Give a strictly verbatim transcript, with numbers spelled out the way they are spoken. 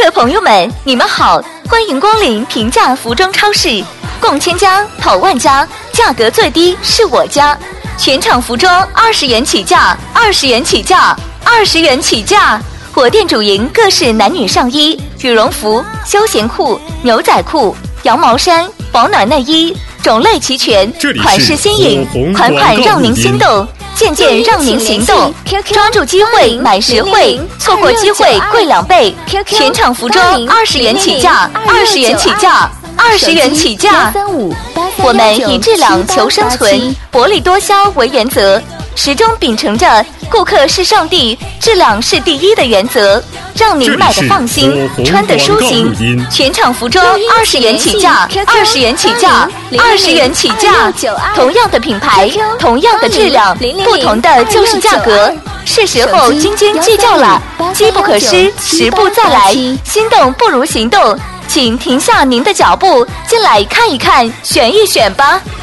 客朋友们，你们好，欢迎光临平价服装超市，逛千家跑万家，价格最低是我家。全场服装二十元起价，二十元起价，二十元起价。我店主营各式男女上衣、羽绒服、休闲裤、牛仔裤、羊毛衫、保暖内衣，种类齐全，款式新颖，款款让您心动，件件让您行动。抓住机会买实惠，错过机会贵两倍。全场服装二十元起价，二十元起价，二十元起价。我们以质量求生存，薄利多销为原则，始终秉承着顾客是上帝，质量是第一的原则，让您买的放心，穿的舒心。全场服装二十元起价，二十元起价，二十元起价。同样的品牌，同样的质量，不同的就是价格。是时候斤斤计较了，机不可失，时不再来，心动不如行动。请停下您的脚步，进来看一看，选一选吧。